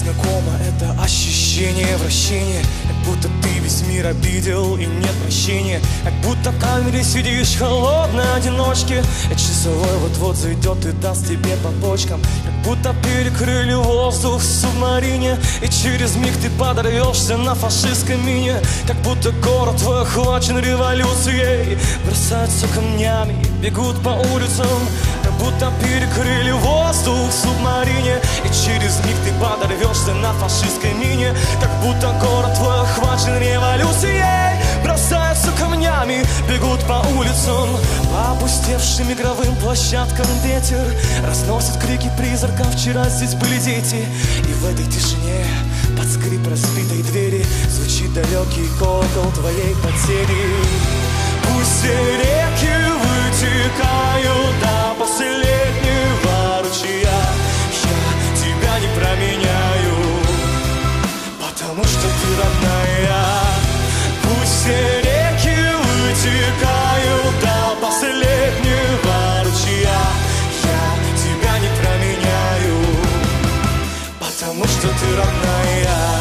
знакомо это ощущение вращения, как будто ты весь мир обидел и нет прощения. Как будто в камере сидишь холодной одиночке, и часовой вот-вот зайдет и даст тебе по почкам. Как будто перекрыли воздух в субмарине, и через миг ты подорвешься на фашистской мине. Как будто город твой охвачен революцией, бросаются камнями, бегут по улицам. Как будто перекрыли воздух в субмарине, и через миг ты подорвешься на фашистской мине. Как будто город твой охвачен революцией, бросаются камнями, бегут по улицам. По опустевшим игровым площадкам ветер разносит крики призраков. Вчера здесь были дети, и в этой тишине под скрип разбитой двери звучит далекий колокол твоей потери. Пусть все реки вытекают до последнего ручья, я тебя не променяю, потому что ты родная. Пусть все реки вытекают до последнего ручья, я тебя не променяю, потому что ты родная.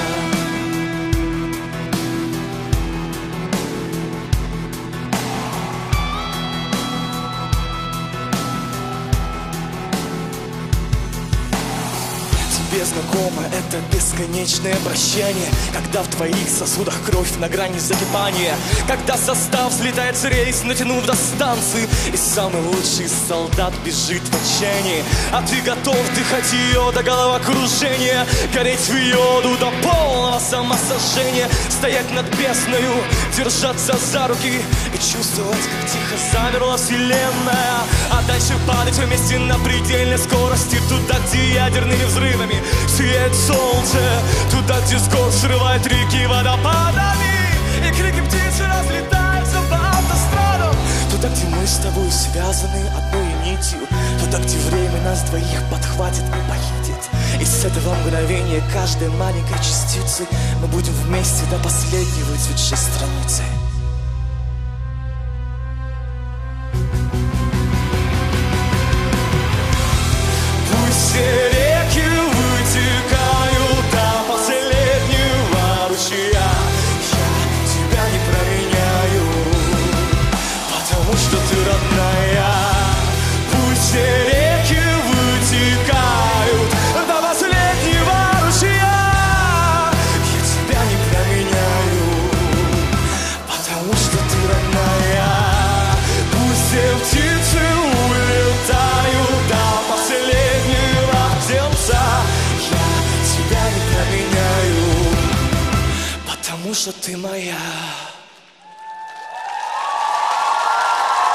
Тебе знакомо это бесконечное прощание, когда в твоих сосудах кровь на грани закипания, когда состав слетает с рейс, натянув до станции, и самый лучший из солдат бежит в отчаянии. А ты готов дыхать ее до головокружения, гореть в йоду до полного самосожжения, стоять над бездною, держаться за руки и чувствовать, как тихо замерла вселенная, а дальше падать вместе на предельной скорости, туда, где ядерными взрывами сияет солнце, туда, где с гор срывает реки водопадами, и крики птиц разлетаются по автострадам, туда, где мы с тобой связаны одной нитью, туда, где время нас двоих подхватит и поедет. И с этого мгновения каждой маленькой частицы мы будем вместе до последней выцветшей страницы. Пусть все реки вытекают до последнего ручья, я тебя не променяю, потому что ты родная. Пусть все реки вытекают до последнего ручья, я тебя не променяю, потому что ты родная. Пусть все птицы улетают до последнего птенца, я тебя не променяю, потому что ты моя.